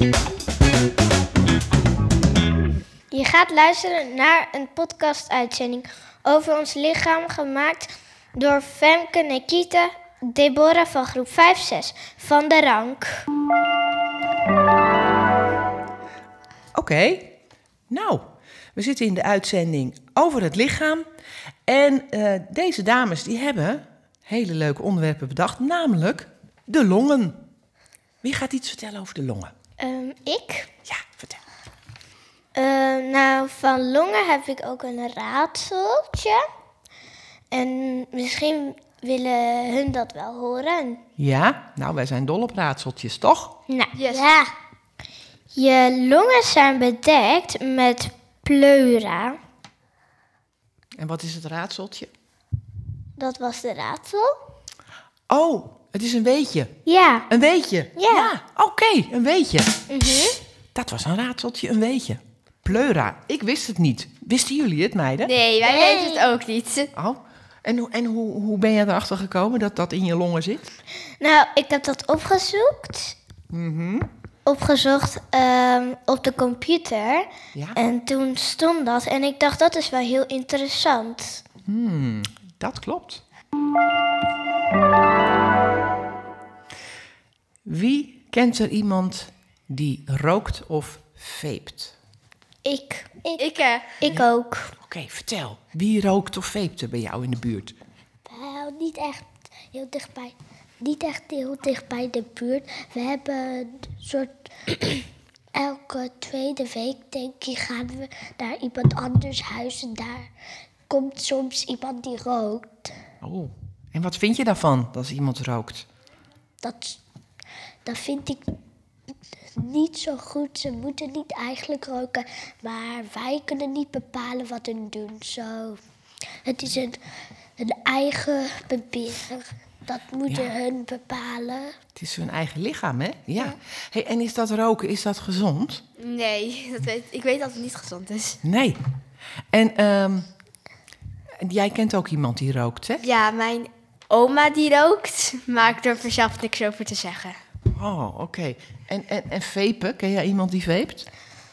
Je gaat luisteren naar een podcast-uitzending over ons lichaam, gemaakt door Femke, Nikita, Deborah van groep 5-6 van de Rank. Oké, nou, we zitten in de uitzending over het lichaam. En deze dames die hebben hele leuke onderwerpen bedacht, namelijk de longen. Wie gaat iets vertellen over de longen? Ik? Ja, vertel. Nou, van longen heb ik ook een raadseltje. En misschien willen hun dat wel horen. Ja, nou, wij zijn dol op raadseltjes, toch? Nou, Yes. ja. Je longen zijn bedekt met pleura. En wat is het raadseltje? Dat was de raadsel. Oh, het is een weetje. Ja. Een weetje? Ja. Oké, een weetje. Mhm. Dat was een raadseltje, een weetje. Pleura, ik wist het niet. Wisten jullie het, meiden? Nee, wij weten het ook niet. Oh, en hoe ben je erachter gekomen dat dat in je longen zit? Nou, ik heb dat opgezocht. Opgezocht op de computer. Ja? En toen stond dat. En ik dacht, dat is wel heel interessant. Dat klopt. Wie kent er iemand die rookt of veept? Ik ook. Oké, vertel. Wie rookt of veept er bij jou in de buurt? Niet echt heel dichtbij. Niet echt heel dicht bij de buurt. We hebben een soort... elke tweede week, denk ik, gaan we naar iemand anders huis. En daar komt soms iemand die rookt. Oh, en wat vind je daarvan als iemand rookt? Dat vind ik niet zo goed. Ze moeten niet eigenlijk roken. Maar wij kunnen niet bepalen wat hun doen. Zo. Het is een eigen beweer. Dat moeten hun bepalen. Het is hun eigen lichaam, hè? Ja. Hey, en is dat roken, is dat gezond? Nee, ik weet dat het niet gezond is. Nee. En jij kent ook iemand die rookt, hè? Ja, mijn oma die rookt, maar ik durf er zelf niks over te zeggen. Oh, oké. En vapen, ken jij iemand die vapet?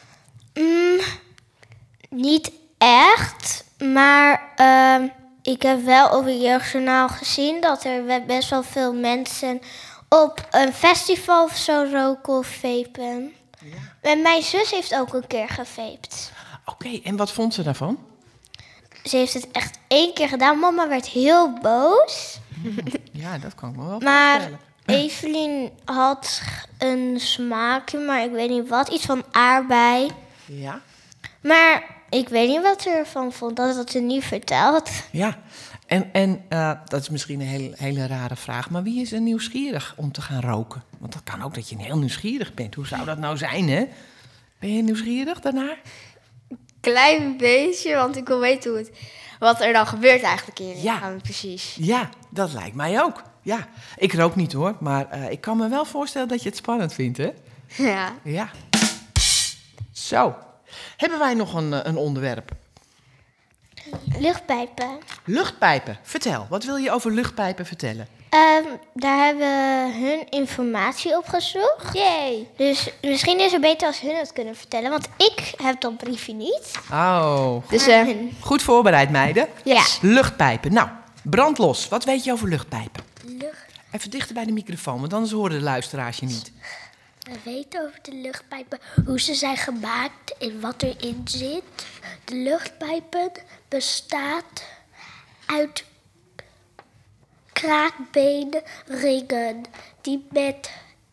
Niet echt. Maar ik heb wel op het Jeugdjournaal gezien dat er best wel veel mensen op een festival of zo roken of vapen. Ja. En mijn zus heeft ook een keer gevaped. Oké, en wat vond ze daarvan? Ze heeft het echt 1 keer gedaan. Mama werd heel boos. Ja, dat kan ik me wel Maar voorstellen. Evelien had een smaakje, maar ik weet niet wat. Iets van aardbei. Ja? Maar ik weet niet wat ze ervan vond. Dat had ze niet verteld. Ja. En dat is misschien een hele rare vraag, maar wie is er nieuwsgierig om te gaan roken? Want dat kan ook dat je heel nieuwsgierig bent. Hoe zou dat nou zijn, hè? Ben je nieuwsgierig daarnaar? Klein beetje, want ik wil weten wat er dan gebeurt eigenlijk in je Ja. lichaam precies. Ja, dat lijkt mij ook. Ja, ik rook niet hoor, maar ik kan me wel voorstellen dat je het spannend vindt, hè? Ja. Ja. Zo. Hebben wij nog een onderwerp? Luchtpijpen. Luchtpijpen. Vertel, wat wil je over luchtpijpen vertellen? Daar hebben hun informatie op gezocht. Yay. Dus misschien is het beter als hun het kunnen vertellen. Want ik heb dat briefje niet. Oh, Dus goed voorbereid, meiden. Ja. Luchtpijpen. Nou, brand los. Wat weet je over luchtpijpen? Even dichter bij de microfoon, want anders horen de luisteraars je niet. We weten over de luchtpijpen hoe ze zijn gemaakt en wat erin zit. De luchtpijpen bestaat uit kraakbenen ringen die met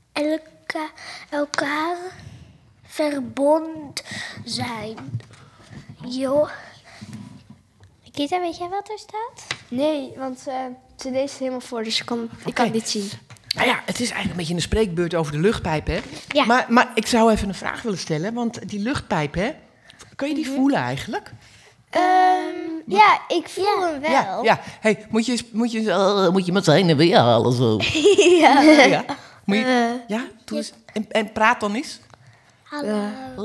elkaar verbonden zijn. Jo. Nikita, weet jij wat er staat? nee, want ze leest het helemaal voor, dus ik kan Oké. het niet zien. Nou ja, het is eigenlijk een beetje een spreekbeurt over de luchtpijp, hè? Ja. Maar ik zou even een vraag willen stellen, want die luchtpijp, hè? Kun je die voelen eigenlijk? Ja, ik voel hem wel. Ja. Hey, moet je met zijn en weer halen zo? Ja. Ja. Moet je, ja? Doe eens. En praat dan eens. Hallo.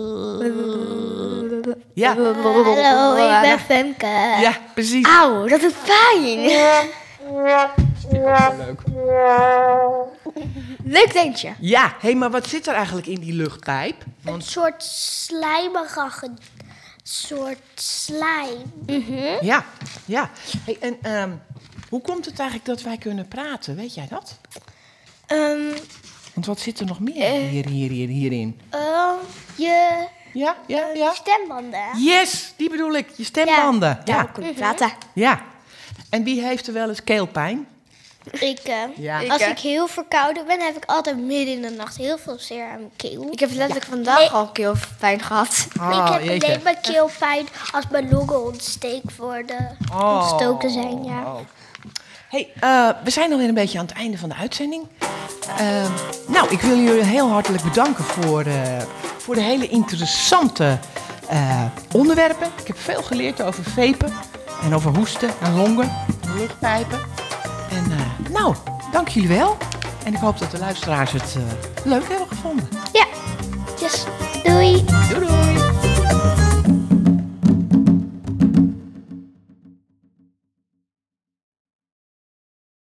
Ja. Hallo, ik ben Femke. Ja, precies. Auw, dat doet pijn. Leuk. Leuk tentje. Ja, hé, maar wat zit er eigenlijk in die luchtpijp? Een soort slijmerige soort slijm. Ja, ja. Hey, en hoe komt het eigenlijk dat wij kunnen praten? Weet jij dat? Want wat zit er nog meer hierin? Je Ja? stembanden. Yes, die bedoel ik. Je stembanden. Ja. We kunnen praten. Ja. En wie heeft er wel eens keelpijn? Ik, Ja. als Ik, ik heel verkouden ben, heb ik altijd midden in de nacht heel veel zeer aan mijn keel. Ik heb letterlijk vandaag al keelpijn gehad. Ik Oh, heb alleen maar keelpijn als mijn longen ontstoken zijn. Ja. Oh. Hey, we zijn alweer een beetje aan het einde van de uitzending. Nou, ik wil jullie heel hartelijk bedanken voor de hele interessante onderwerpen. Ik heb veel geleerd over vapen en over hoesten en longen, luchtpijpen. En nou, dank jullie wel. En ik hoop dat de luisteraars het leuk hebben gevonden. Ja. Dus doei. Doei doei!